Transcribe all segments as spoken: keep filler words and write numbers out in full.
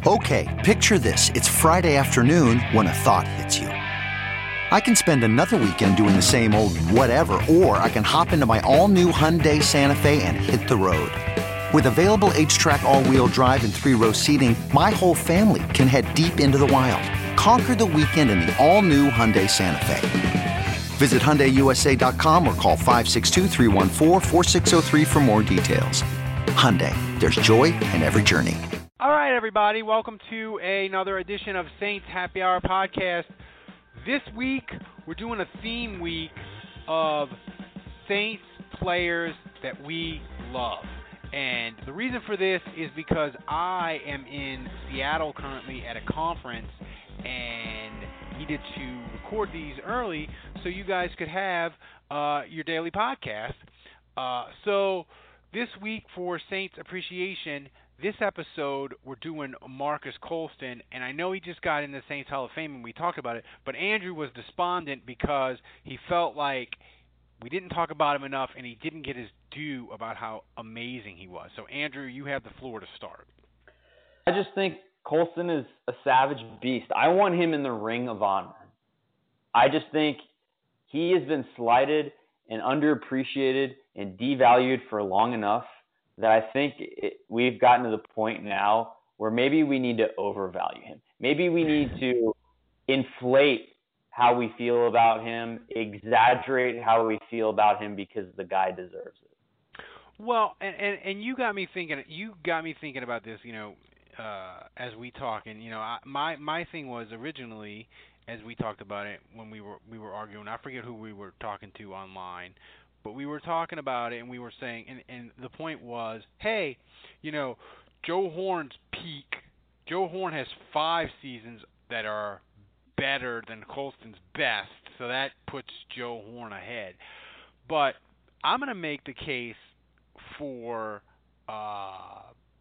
Okay, picture this. It's Friday afternoon when a thought hits you. I can spend another weekend doing the same old whatever, or I can hop into my all-new Hyundai Santa Fe and hit the road. With available H-Track all-wheel drive and three-row seating, my whole family can head deep into the wild. Conquer the weekend in the all-new Hyundai Santa Fe. Visit Hyundai U S A dot com or call five six two, three one four, four six zero three for more details. Hyundai, there's joy in every journey. All right, everybody, welcome to another edition of Saints Happy Hour Podcast. This week, we're doing a theme week of Saints players that we love. And the reason for this is because I am in Seattle currently at a conference and needed to record these early so you guys could have uh, your daily podcast. Uh, so this week for Saints Appreciation, this episode, we're doing Marques Colston, and I know he just got in the Saints Hall of Fame, and we talked about it, but Andrew was despondent because he felt like we didn't talk about him enough, and he didn't get his due about how amazing he was. So, Andrew, you have the floor to start. I just think Colston is a savage beast. I want him in the Ring of Honor. I just think he has been slighted and underappreciated and devalued for long enough that I think it, we've gotten to the point now where maybe we need to overvalue him. Maybe we need to inflate how we feel about him, exaggerate how we feel about him because the guy deserves it. Well, and, and, and you got me thinking. You got me thinking about this. You know, uh, as we talk, and you know, I, my my thing was originally, as we talked about it when we were we were arguing. I forget who we were talking to online. But we were talking about it, and we were saying, and, and the point was, hey, you know, Joe Horn's peak. Joe Horn has five seasons that are better than Colston's best, so that puts Joe Horn ahead. But I'm going to make the case for uh,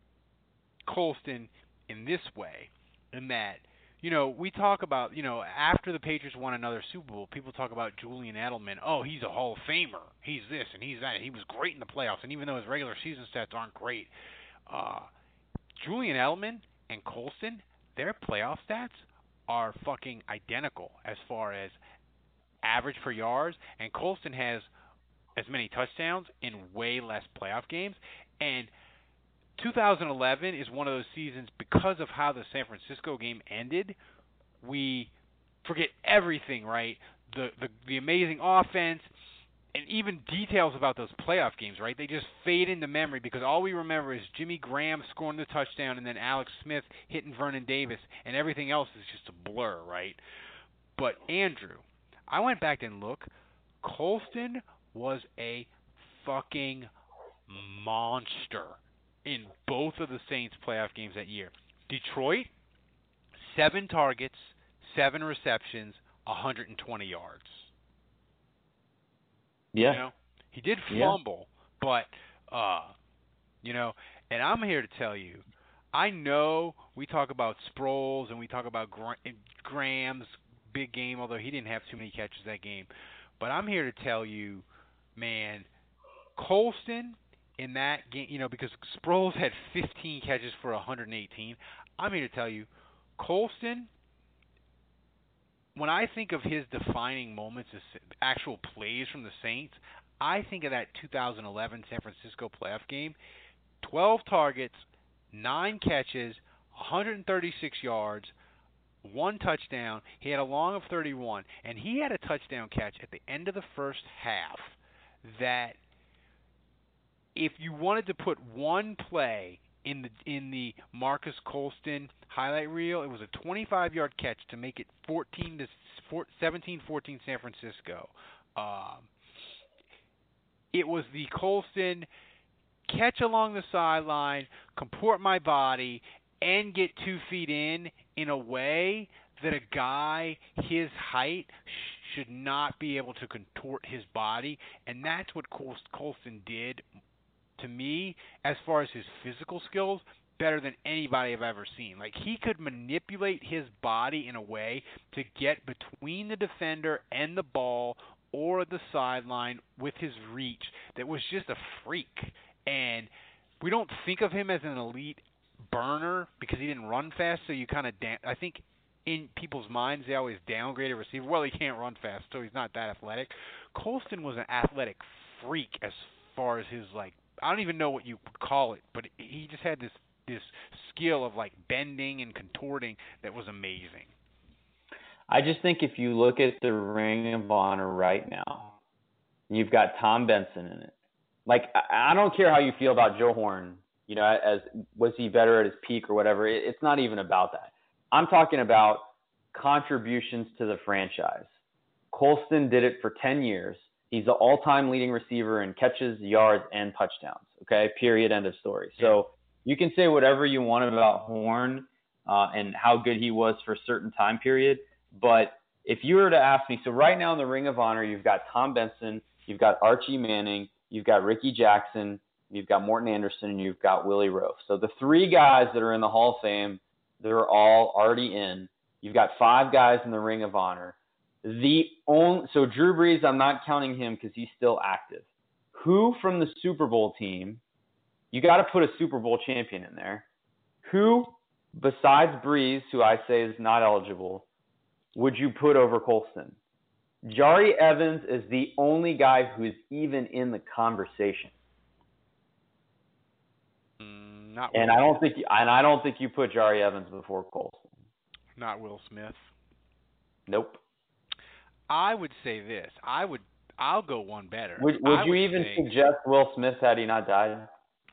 Colston in this way, in that, you know, we talk about, you know, after the Patriots won another Super Bowl, people talk about Julian Edelman. Oh, he's a Hall of Famer. He's this and he's that. He was great in the playoffs. And even though his regular season stats aren't great, uh, Julian Edelman and Colston, their playoff stats are fucking identical as far as average per yards. And Colston has as many touchdowns in way less playoff games. And two thousand eleven is one of those seasons because of how the San Francisco game ended. We forget everything, right? The, the the amazing offense and even details about those playoff games, right? They just fade into memory because all we remember is Jimmy Graham scoring the touchdown and then Alex Smith hitting Vernon Davis, and everything else is just a blur, right? But Andrew, I went back and looked. Colston was a fucking monster in both of the Saints playoff games that year. Detroit, seven targets, seven receptions, one hundred twenty yards. Yeah. You know, he did fumble, yeah. but, uh, you know, and I'm here to tell you, I know we talk about Sproles and we talk about Graham's big game, although he didn't have too many catches that game. But I'm here to tell you, man, Colston in that game, you know, because Sproles had fifteen catches for one hundred eighteen. I'm here to tell you, Colston, when I think of his defining moments, as actual plays from the Saints, I think of that two thousand eleven San Francisco playoff game. twelve targets, nine catches, one hundred thirty-six yards, one touchdown. He had a long of thirty-one, and he had a touchdown catch at the end of the first half that, if you wanted to put one play in the in the Marques Colston highlight reel, it was a twenty-five-yard catch to make it fourteen to seventeen fourteen San Francisco. Um, it was the Colston catch along the sideline, comport my body, and get two feet in in a way that a guy his height sh- should not be able to contort his body, and that's what Col- Colston did. To me, as far as his physical skills, better than anybody I've ever seen. Like, he could manipulate his body in a way to get between the defender and the ball or the sideline with his reach that was just a freak. And we don't think of him as an elite burner because he didn't run fast. So you kind of, da- I think, in people's minds they always downgrade a receiver. Well, he can't run fast, so he's not that athletic. Colston was an athletic freak as far as his like. I don't even know what you would call it, but he just had this this skill of like bending and contorting that was amazing. I just think if you look at the Ring of Honor right now, you've got Tom Benson in it. Like, I don't care how you feel about Joe Horn, you know, as was he better at his peak or whatever. It's not even about that. I'm talking about contributions to the franchise. Colston did it for ten years. He's the all-time leading receiver in catches, yards, and touchdowns. Okay, period, end of story. So you can say whatever you want about Horn uh, and how good he was for a certain time period, but if you were to ask me, so right now in the Ring of Honor, you've got Tom Benson, you've got Archie Manning, you've got Ricky Jackson, you've got Morton Anderson, and you've got Willie Roaf. So the three guys that are in the Hall of Fame, they're all already in. You've got five guys in the Ring of Honor. The only so Drew Brees, I'm not counting him because he's still active. Who from the Super Bowl team? You got to put a Super Bowl champion in there. Who besides Brees, who I say is not eligible, would you put over Colston? Jari Evans is the only guy who's even in the conversation. Mm, not and Will I don't Smith. think and I don't think you put Jari Evans before Colston. Not Will Smith. Nope. I would say this. I would. I'll go one better. Would, would I you would even say, suggest Will Smith had he not died?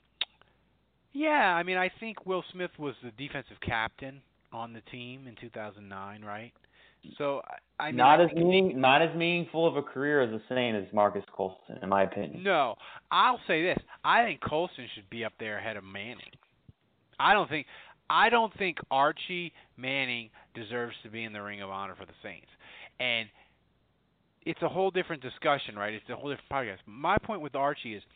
Yeah, I mean, I think Will Smith was the defensive captain on the team in two thousand nine, right? So I mean, not I as meaning, not as meaningful of a career as a Saint as Marcus Colston, in my opinion. No, I'll say this. I think Colston should be up there ahead of Manning. I don't think. I don't think Archie Manning deserves to be in the Ring of Honor for the Saints, and it's a whole different discussion, right? It's a whole different podcast. My point with Archie is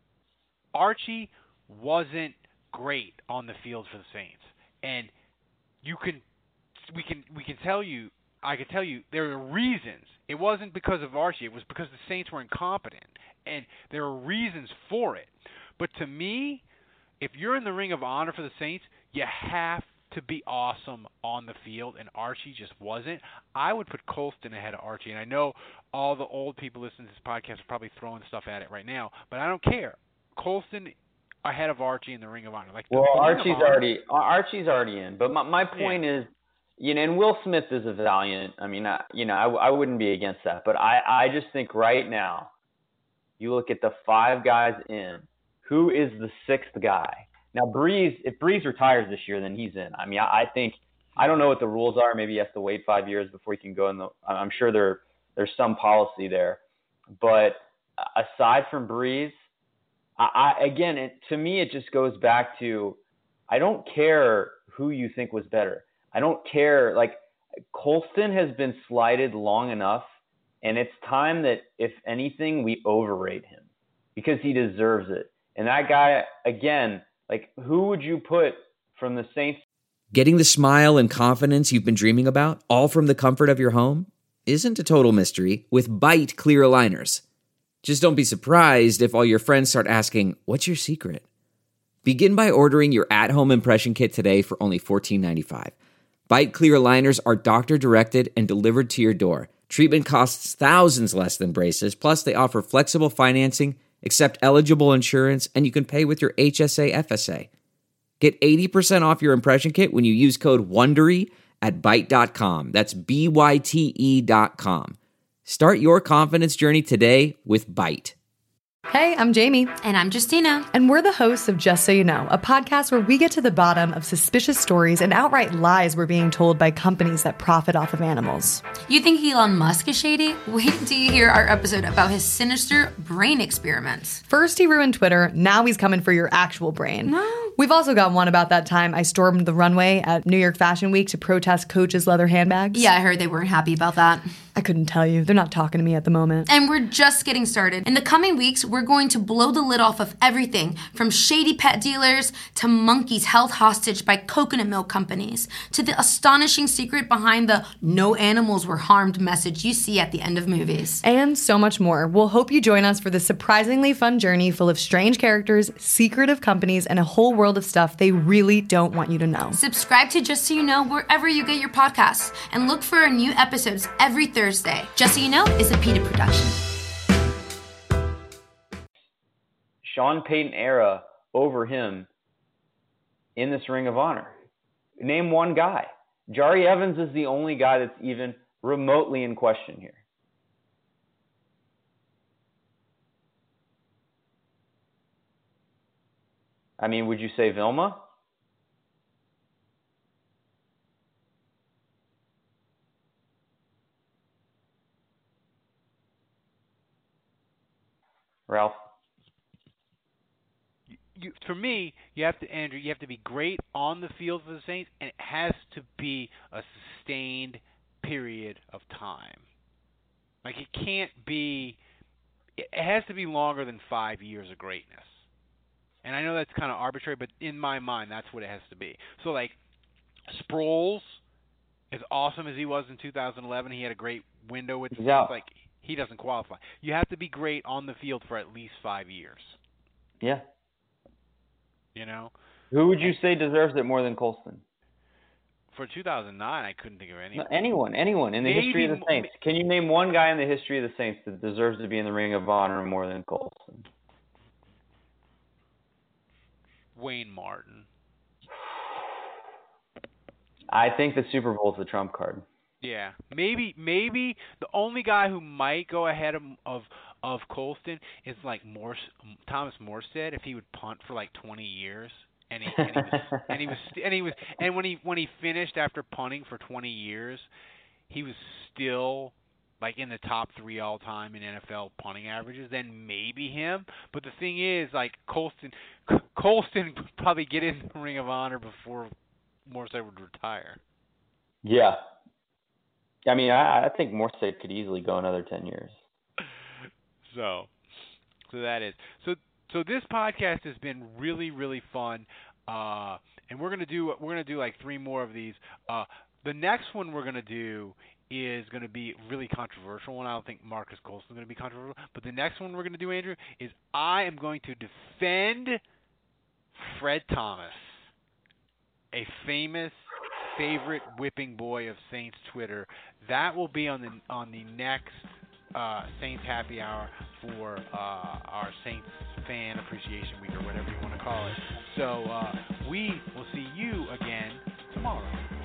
Archie wasn't great on the field for the Saints, and you can, we can, we can tell you, I can tell you, there are reasons. It wasn't because of Archie. It was because the Saints were incompetent, and there are reasons for it. But to me, if you're in the Ring of Honor for the Saints, you have to be awesome on the field, and Archie just wasn't. I would put Colston ahead of Archie, and I know all the old people listening to this podcast are probably throwing stuff at it right now, but I don't care. Colston ahead of Archie in the Ring of Honor. Like well, the Archie's Honor, already Archie's already in, but my my point yeah. is, you know, and Will Smith is a valiant. I mean, I, you know, I, I wouldn't be against that, but I I just think right now, you look at the five guys in, who is the sixth guy? Now, Brees, if Brees retires this year, then he's in. I mean, I, I think, I don't know what the rules are. Maybe he has to wait five years before he can go in the, I'm sure there there's some policy there. But aside from Brees, I, I again, it, to me, it just goes back to, I don't care who you think was better. I don't care. Like, Colston has been slighted long enough, and it's time that, if anything, we overrate him because he deserves it. And that guy, again, like, who would you put from the Saints? Getting the smile and confidence you've been dreaming about, all from the comfort of your home, isn't a total mystery with Byte clear aligners. Just don't be surprised if all your friends start asking, what's your secret? Begin by ordering your at-home impression kit today for only fourteen ninety-five. Byte clear aligners are doctor-directed and delivered to your door. Treatment costs thousands less than braces, plus they offer flexible financing, accept eligible insurance, and you can pay with your H S A F S A. Get eighty percent off your impression kit when you use code WONDERY at byte dot com. That's B Y T E dot com. Start your confidence journey today with Byte. Hey, I'm Jamie. And I'm Justina. And we're the hosts of Just So You Know, a podcast where we get to the bottom of suspicious stories and outright lies we're being told by companies that profit off of animals. You think Elon Musk is shady? Wait till you hear our episode about his sinister brain experiments. First he ruined Twitter, now he's coming for your actual brain. No. We've also got one about that time I stormed the runway at New York Fashion Week to protest Coach's leather handbags. Yeah, I heard they weren't happy about that. I couldn't tell you. They're not talking to me at the moment. And we're just getting started. In the coming weeks, we're going to blow the lid off of everything from shady pet dealers to monkeys held hostage by coconut milk companies to the astonishing secret behind the no animals were harmed message you see at the end of movies. And so much more. We'll hope you join us for this surprisingly fun journey full of strange characters, secretive companies, and a whole world of stuff they really don't want you to know. Subscribe to Just So You Know wherever you get your podcasts and look for our new episodes every Thursday. Just So You Know is a PETA production. Sean Payton era over him in this Ring of Honor. Name one guy. Jari Evans is the only guy that's even remotely in question here. I mean, would you say Vilma? Ralph? You, you, for me, you have to, Andrew, you have to be great on the field for the Saints, and it has to be a sustained period of time. Like, it can't be, it has to be longer than five years of greatness. And I know that's kind of arbitrary, but in my mind, that's what it has to be. So, like, Sproles, as awesome as he was in two thousand eleven, he had a great window with the Yeah. Saints. Like, he doesn't qualify. You have to be great on the field for at least five years. Yeah. You know? Who would you say deserves it more than Colston? For two thousand nine, I couldn't think of anyone. No, anyone, anyone in the Maybe history of the Saints. Can you name one guy in the history of the Saints that deserves to be in the Ring of Honor more than Colston? Wayne Martin. I think the Super Bowl is the trump card. Yeah, maybe maybe the only guy who might go ahead of of, of Colston is like Morse, Thomas Morstead, if he would punt for like twenty years, and he and he was and he was and he was and when he when he finished after punting for twenty years, he was still like in the top three all time in N F L punting averages. Then maybe him. But the thing is, like Colston, Colston would probably get in the Ring of Honor before Morstead would retire. Yeah. I mean, I, I think Morstead could easily go another ten years. So, so that is so. So this podcast has been really, really fun, uh, and we're gonna do we're gonna do like three more of these. Uh, the next one we're gonna do is gonna be really controversial one. I don't think Marcus Colston is gonna be controversial, but the next one we're gonna do, Andrew, is I am going to defend Fred Thomas, a famous favorite whipping boy of Saints Twitter. That will be on the on the next uh, Saints Happy Hour for uh, our Saints Fan Appreciation Week, or whatever you want to call it. So uh, we will see you again tomorrow.